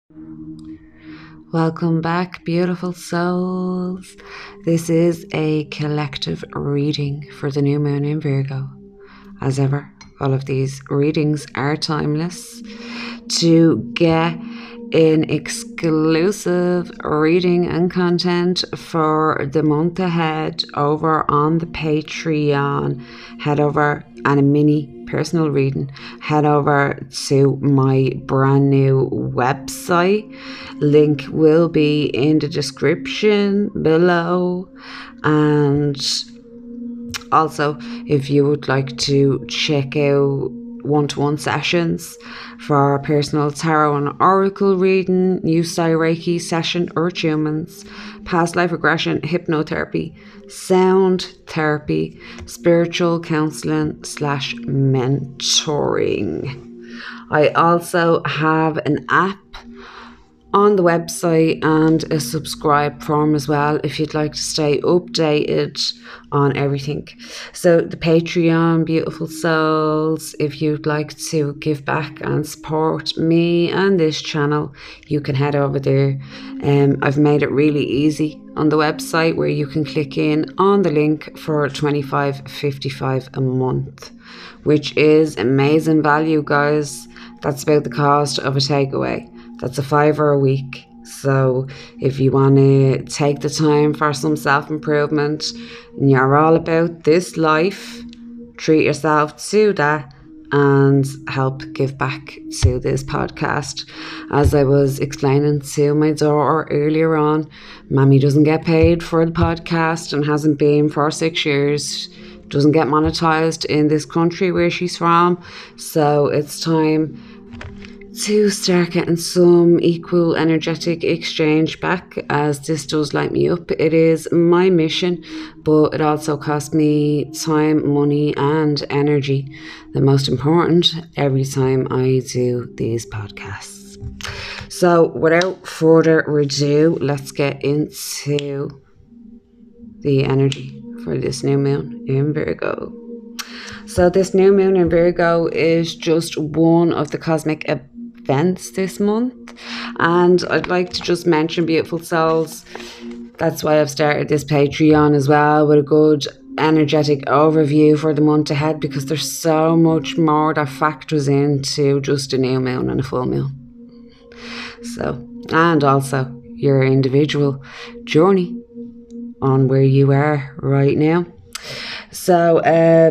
Welcome back, beautiful souls. This is a collective reading for the new moon in Virgo. As ever, all of these readings are timeless. To get an exclusive reading and content for the month ahead over on the Patreon, head over, and a mini personal reading, head over to my brand new website. Link will be in the description below. And also, if you would like to check out one-to-one sessions for personal tarot and oracle reading, Yusai Reiki session or attunements, past life regression, hypnotherapy, sound therapy, spiritual counseling / mentoring. I also have an app on the website and a subscribe form as well if you'd like to stay updated on everything. So the Patreon, beautiful souls, if you'd like to give back and support me and this channel, you can head over there. I've made it really easy on the website where you can click in on the link for $25.55 a month, which is amazing value, guys. That's about the cost of a takeaway. That's a $5 a week. So if you want to take the time for some self-improvement and you're all about this life, treat yourself to that and help give back to this podcast. As I was explaining to my daughter earlier on, Mammy doesn't get paid for the podcast and hasn't been for 6 years. Doesn't get monetized in this country where she's from. So it's time to start getting some equal energetic exchange back, as this does light me up. It is my mission, but it also costs me time, money and energy. The most important every time I do these podcasts. So without further ado, let's get into the energy for this new moon in Virgo. So this new moon in Virgo is just one of the cosmic events this month, and I'd like to just mention, beautiful souls, that's why I've started this Patreon as well, with a good energetic overview for the month ahead, because there's so much more that factors into just a new moon and a full moon. So, and also your individual journey on where you are right now. So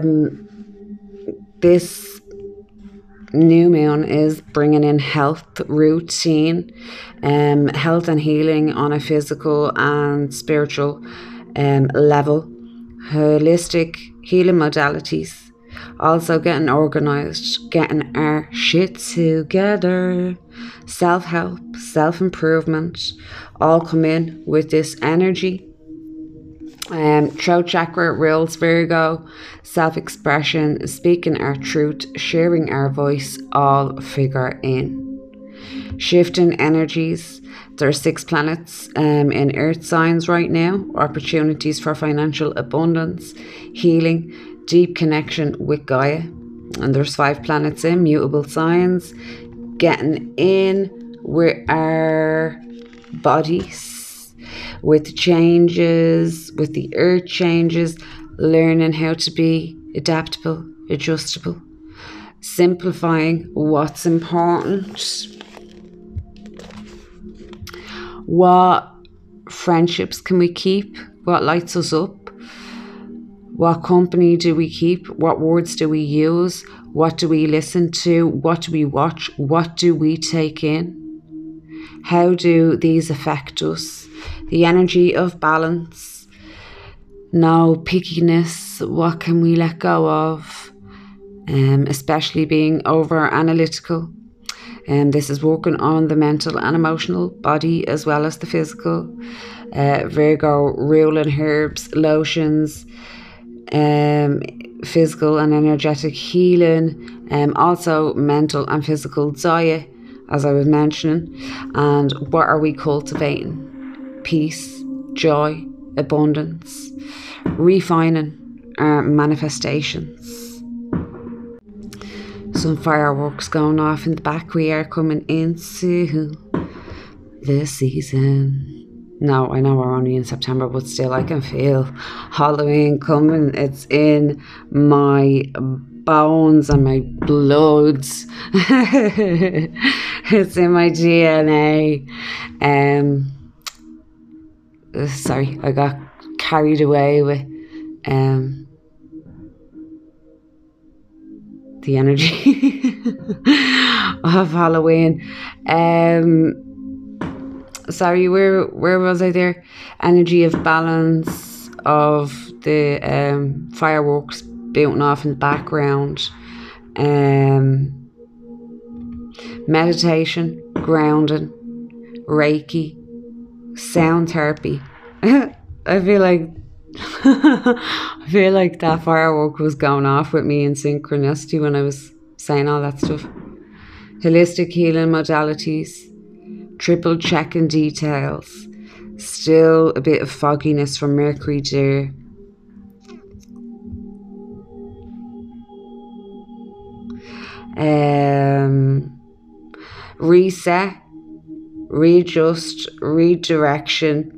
this new moon is bringing in health routine, health and healing on a physical and spiritual level, holistic healing modalities, also getting organized, getting our shit together, self-help, self-improvement, all come in with this energy. Throat chakra rules Virgo, self-expression, speaking our truth, sharing our voice, all figure in. Shifting energies. There are 6 planets in earth signs right now. Opportunities for financial abundance, healing, deep connection with Gaia. And there's 5 planets in mutable signs, getting in with our bodies, with the changes, with the earth changes, learning how to be adaptable, adjustable, simplifying what's important. What friendships can we keep? What lights us up? What company do we keep? What words do we use? What do we listen to? What do we watch? What do we take in? How do these affect us? The energy of balance. No pickiness. What can we let go of? Especially being over analytical. This is working on the mental and emotional body as well as the physical. Virgo ruling herbs, lotions, physical and energetic healing, also mental and physical diet, as I was mentioning. And what are we cultivating? Peace, joy, abundance, refining our manifestations. Some fireworks going off in the back. We are coming into this season. No, I know we're only in September, but still I can feel Halloween coming. It's in my bones and my bloods. It's in my DNA. Sorry, I got carried away with the energy of Halloween. Sorry, where was I there? Energy of balance, of the fireworks bouncing off in the background. Meditation, grounding, Reiki, sound therapy. I feel like that firework was going off with me in synchronicity when I was saying all that stuff. Holistic healing modalities, triple checking details, still a bit of fogginess from Mercury there. Reset, readjust, redirection,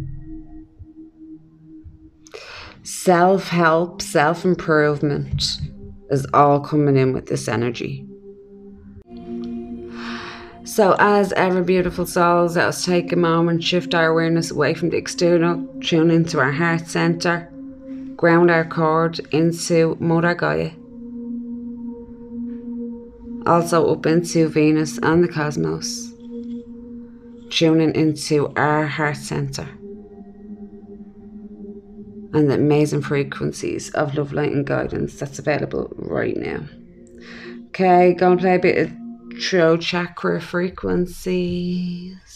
self-help, self-improvement is all coming in with this energy. So as ever, beautiful souls, let us take a moment, shift our awareness away from the external, tune into our heart center, ground our cord into Mother Gaia, also up into Venus and the cosmos, tuning into our heart center and the amazing frequencies of love, light and guidance that's available right now. Okay, go and play a bit of throat chakra frequencies.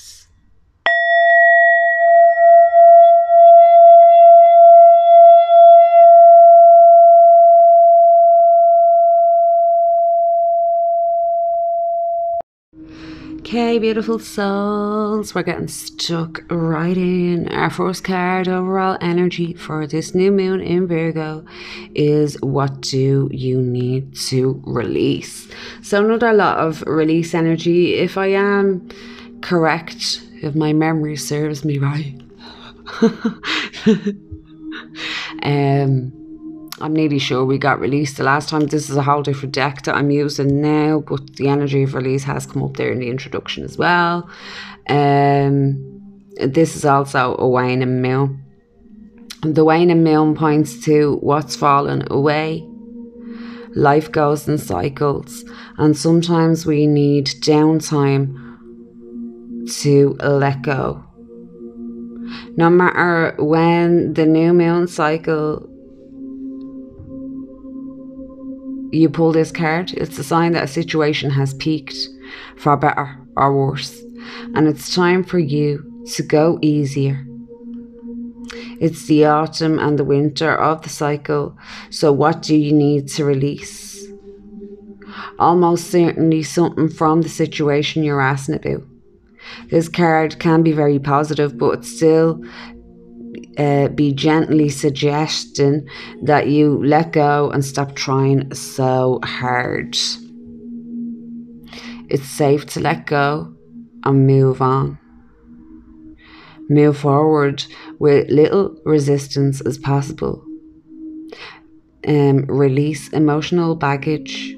Okay, beautiful souls, we're getting stuck right in. Our first card, overall energy for this new moon in Virgo, is what do you need to release? So another lot of release energy. If I am correct, if my memory serves me right, I'm nearly sure we got released the last time. This is a whole different deck that I'm using now, but the energy of release has come up there in the introduction as well. This is also a waning moon. The waning moon points to what's fallen away. Life goes in cycles, and sometimes we need downtime to let go. No matter when the new moon cycle you pull this card, it's a sign that a situation has peaked, for better or worse, and it's time for you to go easier. It's the autumn and the winter of the cycle, so what do you need to release? Almost certainly something from the situation you're asking about. This card can be very positive, but it's still be gently suggesting that you let go and stop trying so hard. It's safe to let go and move on. Move forward with little resistance as possible. Release emotional baggage.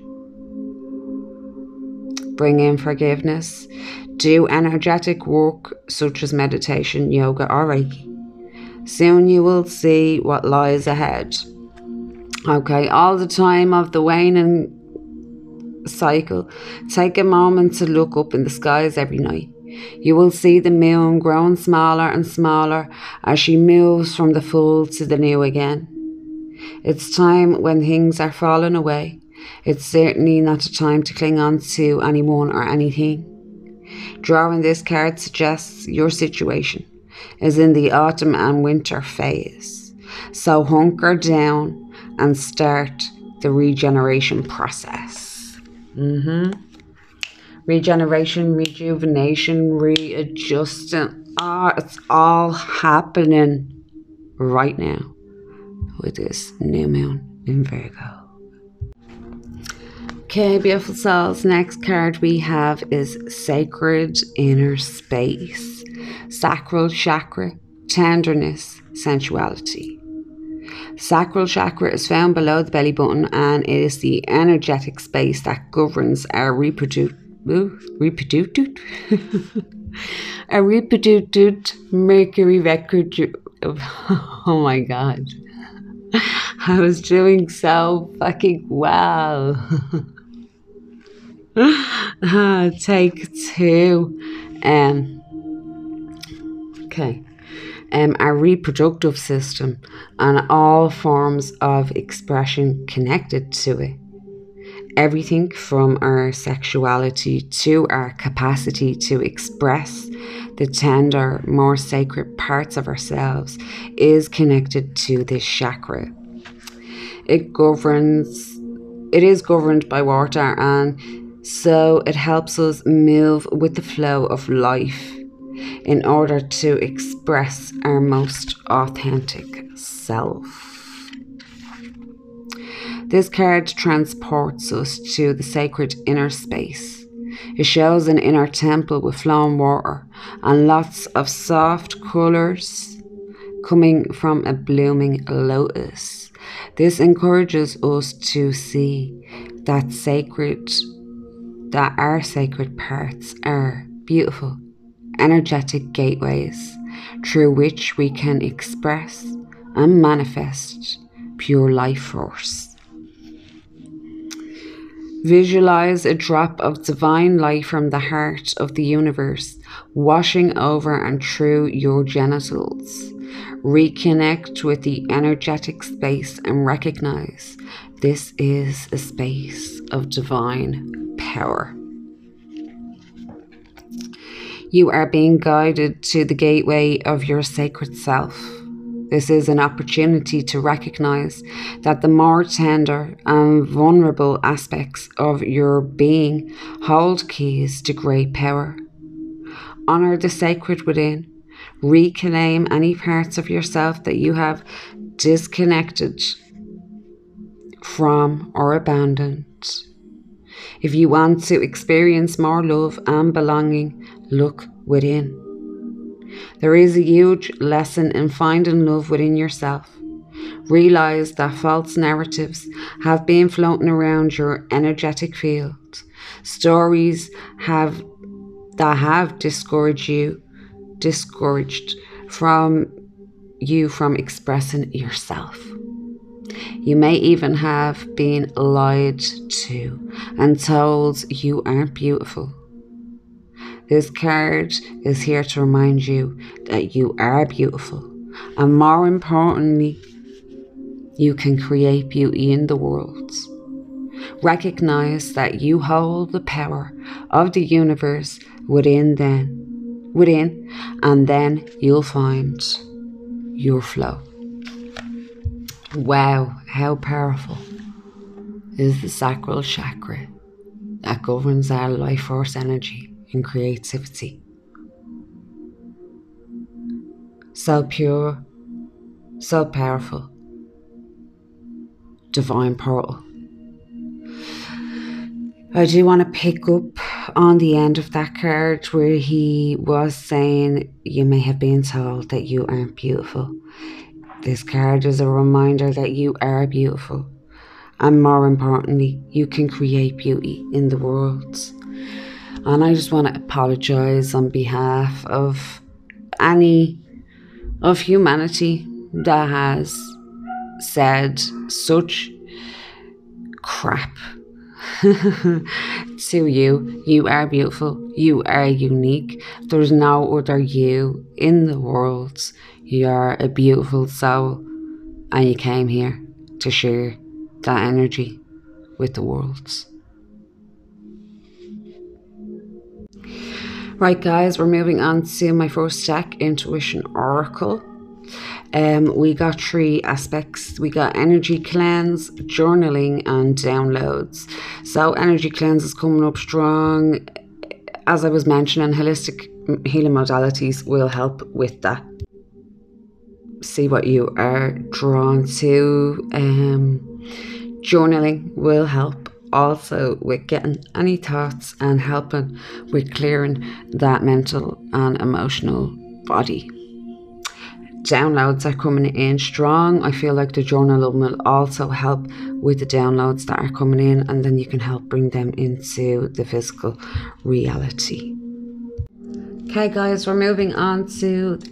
Bring in forgiveness. Do energetic work such as meditation, yoga or Reiki. Soon you will see what lies ahead. Okay, all the time of the waning cycle, take a moment to look up in the skies every night. You will see the moon growing smaller and smaller as she moves from the full to the new again. It's time when things are falling away. It's certainly not a time to cling on to anyone or anything. Drawing this card suggests your situation is in the autumn and winter phase. So hunker down and start the regeneration process. Regeneration, rejuvenation, readjusting. It's all happening right now with this new moon in Virgo. Okay, beautiful souls. Next card we have is Sacred Inner Space. Sacral chakra, tenderness, sensuality. Sacral chakra is found below the belly button and it is the energetic space that governs our reproductive a reproduced Mercury record. Oh my god. I was doing so fucking well. Take two. Okay. Our reproductive system and all forms of expression connected to it. Everything from our sexuality to our capacity to express the tender, more sacred parts of ourselves is connected to this chakra. It is governed by water, and so it helps us move with the flow of life in order to express our most authentic self. This card transports us to the sacred inner space. It shows an inner temple with flowing water and lots of soft colours coming from a blooming lotus. This encourages us to see that our sacred parts are beautiful, energetic gateways through which we can express and manifest pure life force. Visualize a drop of divine light from the heart of the universe washing over and through your genitals. Reconnect with the energetic space and recognize this is a space of divine power. You are being guided to the gateway of your sacred self. This is an opportunity to recognize that the more tender and vulnerable aspects of your being hold keys to great power. Honor the sacred within. Reclaim any parts of yourself that you have disconnected from or abandoned. If you want to experience more love and belonging, look within. There is a huge lesson in finding love within yourself. Realize that false narratives have been floating around your energetic field. Stories that have discouraged from expressing yourself. You may even have been lied to and told you aren't beautiful. This card is here to remind you that you are beautiful, and more importantly, you can create beauty in the world. Recognize that you hold the power of the universe within, and then you'll find your flow. Wow, how powerful is the sacral chakra that governs our life force energy and creativity. So pure, so powerful. Divine portal. I do want to pick up on the end of that card where he was saying you may have been told that you aren't beautiful. This card is a reminder that you are beautiful, and more importantly, you can create beauty in the world. And I just want to apologize on behalf of any of humanity that has said such crap to you. You are beautiful. You are unique. There's no other you in the world. You are a beautiful soul, and you came here to share that energy with the world. Right, guys, we're moving on to my first deck, Intuition Oracle. We got 3 aspects. We got energy cleanse, journaling, and downloads. So energy cleanse is coming up strong. As I was mentioning, holistic healing modalities will help with that. See what you are drawn to. Journaling will help also with getting any thoughts and helping with clearing that mental and emotional body. Downloads are coming in strong. I feel like the journaling will also help with the downloads that are coming in, and then you can help bring them into the physical reality. Okay guys, we're moving on to the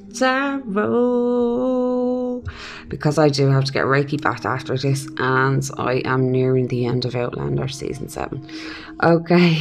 tarot, because I do have to get Reiki back after this, and I am nearing the end of Outlander season 7. Okay.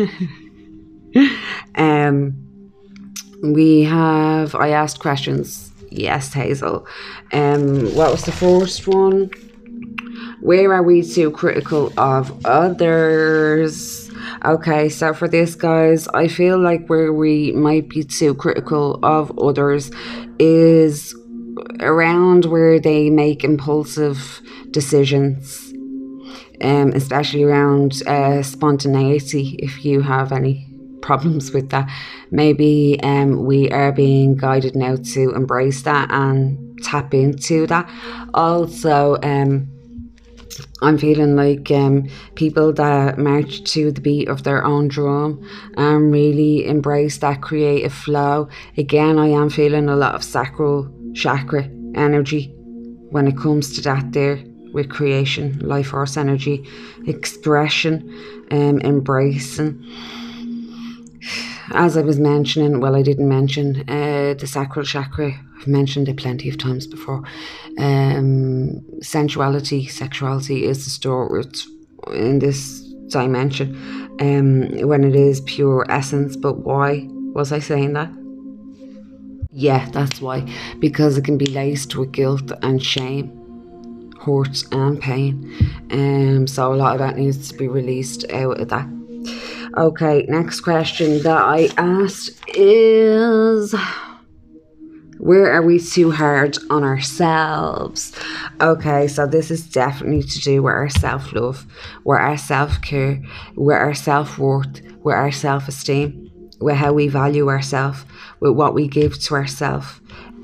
I asked questions. Yes, Hazel. What was the first one? Where are we too critical of others? Okay, so for this, guys, I feel like where we might be too critical of others is around where they make impulsive decisions, especially around spontaneity. If you have any problems with that, maybe we are being guided now to embrace that and tap into that. Also, I'm feeling like people that march to the beat of their own drum and really embrace that creative flow. Again, I am feeling a lot of sacral chakra energy when it comes to that there, with creation, life force energy, expression, embracing. As I was mentioning, well, I didn't mention the sacral chakra. I've mentioned it plenty of times before. Sensuality, sexuality is the store root in this dimension, when it is pure essence. But why was I saying that? Yeah, that's why. Because it can be laced with guilt and shame, hurt and pain. So a lot of that needs to be released out of that. Okay, next question that I asked is, where are we too hard on ourselves? Okay, so this is definitely to do with our self-love, with our self-care, with our self-worth, with our self-esteem, with how we value ourselves, with what we give to ourselves,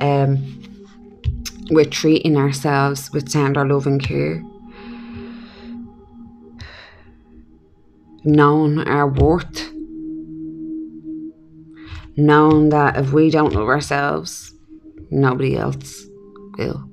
with treating ourselves with tender love and care. Knowing our worth, knowing that if we don't love ourselves, nobody else will.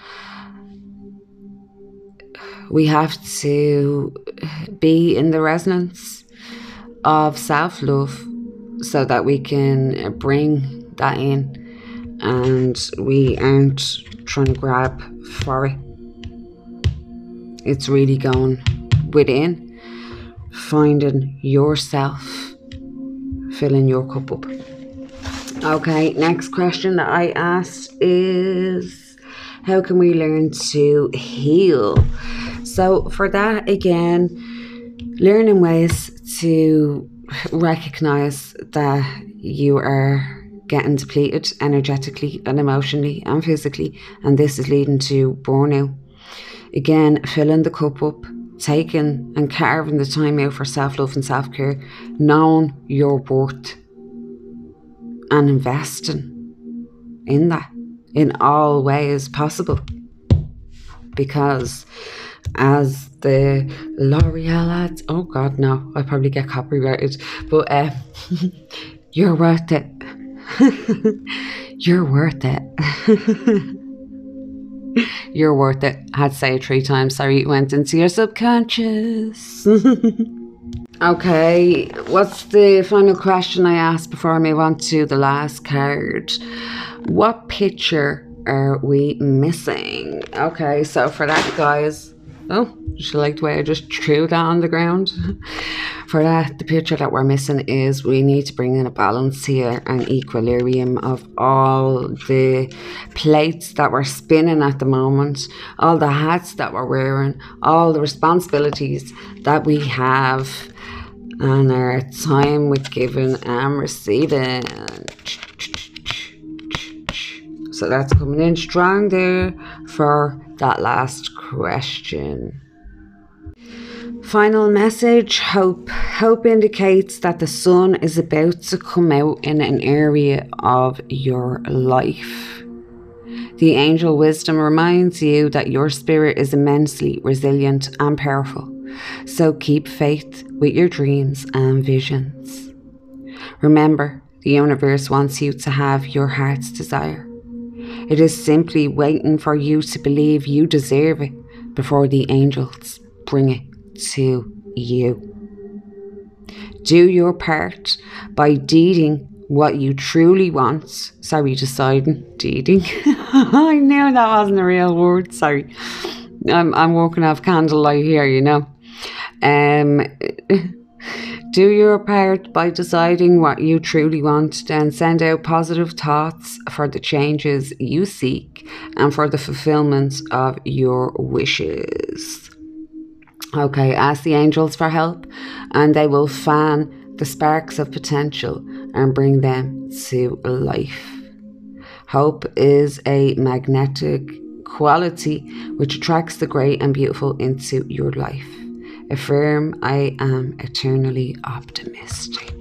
We have to be in the resonance of self-love so that we can bring that in, and we aren't trying to grab for it. It's really going within, finding yourself, filling your cup up. Okay, next question that I asked is, how can we learn to heal? So for that, again, learning ways to recognize that you are getting depleted energetically and emotionally and physically, and this is leading to burnout. Again, filling the cup up, taking and carving the time out for self-love and self-care, knowing your worth and investing in that in all ways possible. Because as the L'Oreal ads, oh god no, I probably get copyrighted, but you're worth it. You're worth it. You're worth it. I had to say it 3 times. Sorry, it went into your subconscious. Okay, what's the final question I asked before I move on to the last card? What picture are we missing? Okay, so for that, guys, oh, did you like the way I just threw that on the ground? For that, the picture that we're missing is we need to bring in a balance here, an equilibrium of all the plates that we're spinning at the moment, all the hats that we're wearing, all the responsibilities that we have, and our time with giving and receiving. So that's coming in strong there for that last question. Final message, hope. Hope indicates that the sun is about to come out in an area of your life. The angel wisdom reminds you that your spirit is immensely resilient and powerful. So keep faith with your dreams and visions. Remember, the universe wants you to have your heart's desire. It is simply waiting for you to believe you deserve it before the angels bring it to you. Do your part by deciding what you truly want. Deciding. I knew that wasn't a real word. Sorry. I'm working off candlelight here, you know. Do your part by deciding what you truly want, then send out positive thoughts for the changes you seek and for the fulfillment of your wishes. Okay, ask the angels for help and they will fan the sparks of potential and bring them to life. Hope is a magnetic quality which attracts the great and beautiful into your life. Affirm, I am eternally optimistic.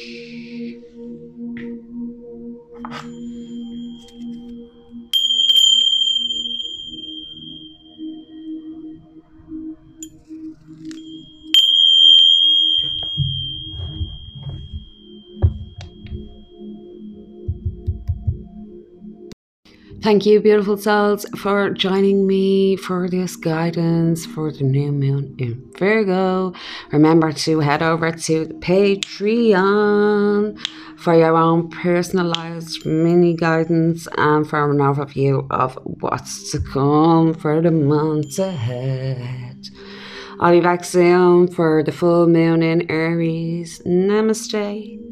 Thank you, beautiful souls, for joining me for this guidance for the new moon in Virgo. Remember to head over to the Patreon for your own personalized mini guidance and for an overview of what's to come for the month ahead. I'll be back soon for the full moon in Aries. Namaste.